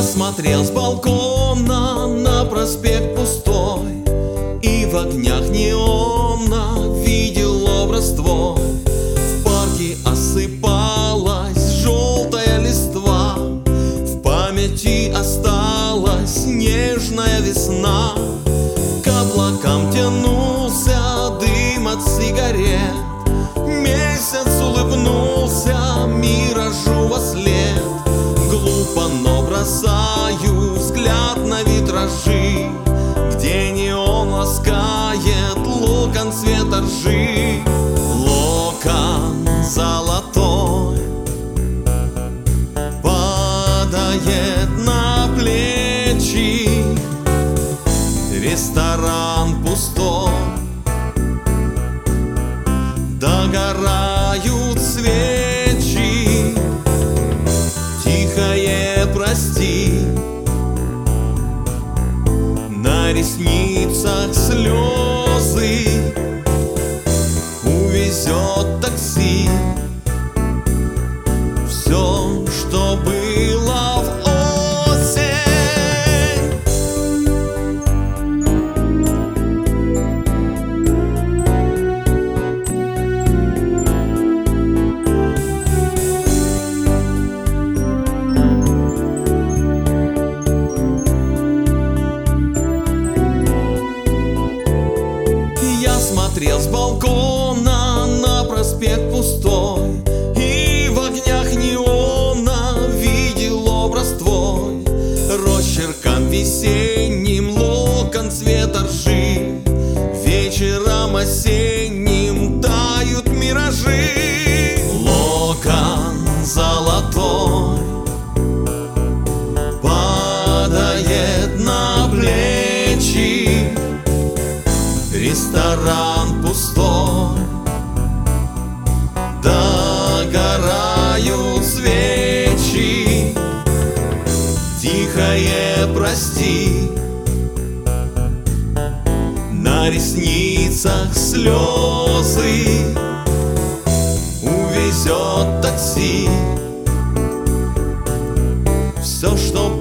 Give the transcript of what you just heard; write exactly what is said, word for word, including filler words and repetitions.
смотрел с балкона на проспект пустой, и в огнях неона видел образ твой. В парке осыпалась желтая листва, в памяти осталась нежная весна. К облакам тянулся дым от сигарет, месяц улыбнулся миражу во след. Глупо, но бросаю взгляд на витражи, где неон ласкает локон цвета ржи. Локон золотой падает на плечи, ресторан пустой, догорают свечи. Тихое прости, на ресницах слезы, увезет такси все, что было в осень. Смотрел с балкона на проспект пустой, и в огнях неона видел образ твой. Росчерком весенним локон цвета ржи, вечером осенним тают миражи. Локон золотой падает на плечи, ресторан пустой, догорают свечи. Тихое прости, на ресницах слезы, увезет такси все, что